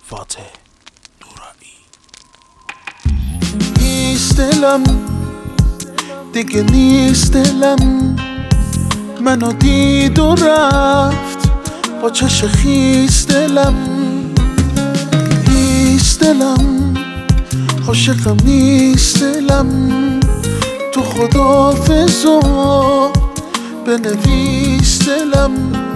فاتح نورانی. نیست دلم دیگه، نیست دلم منو دید و رفت با چش خیس دلم. نیست دلم عاشقم، نیست دلم تو خداحافظا بنویس دلم.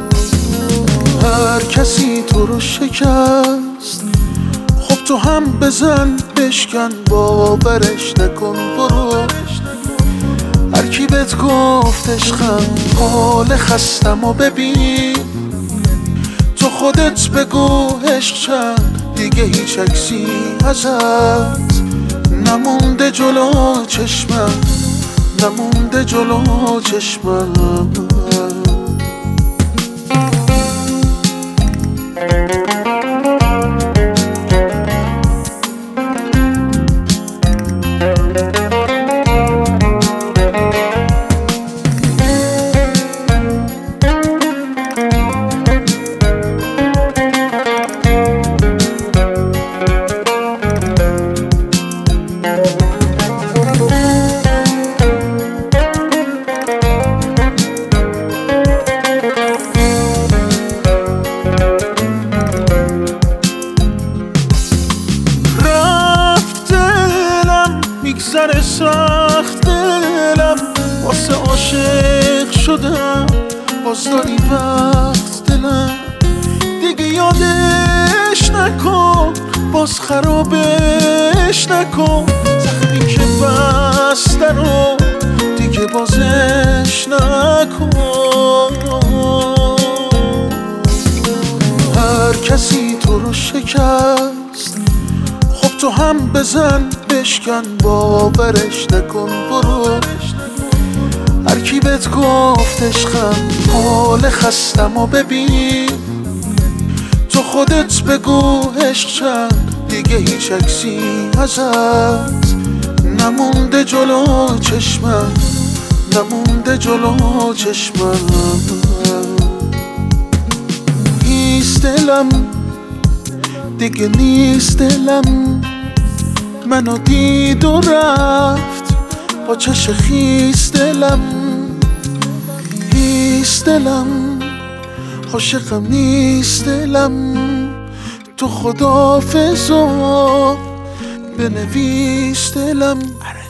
هر کسی تو رو شکست، خب تو هم بزن بشکن، باورش نکن برو. هر کی بهت گفت عشقم، حال خستم و ببین تو خودت بگو عشق چند، دیگه هیچ عکسی ازت نمونده جلو چشمم، نمونده جلو چشمم. میگذره سخت دلم، واسه عاشق شدم باز داری وقت دلم. دیگه یادش نکن، باز خرابش نکن، زخمی که بسته رو دیگه بازش نکن. هر کسی تو رو شکست، خب تو هم بزن بشکن، باورش نکن برو. هر کی بهت گفت عشقم، حال خستم و ببین تو خودت بگو عشق چند، دیگه هیچ عکسی ازت نمونده جلو چشمم، نمونده جلو چشمم. نیست دلم دیگه، نیست دلم منو دید و رفت با چش خیس دلم. نیست دلم عاشقم، نیست دلم تو خداحافظا بنویس دلم.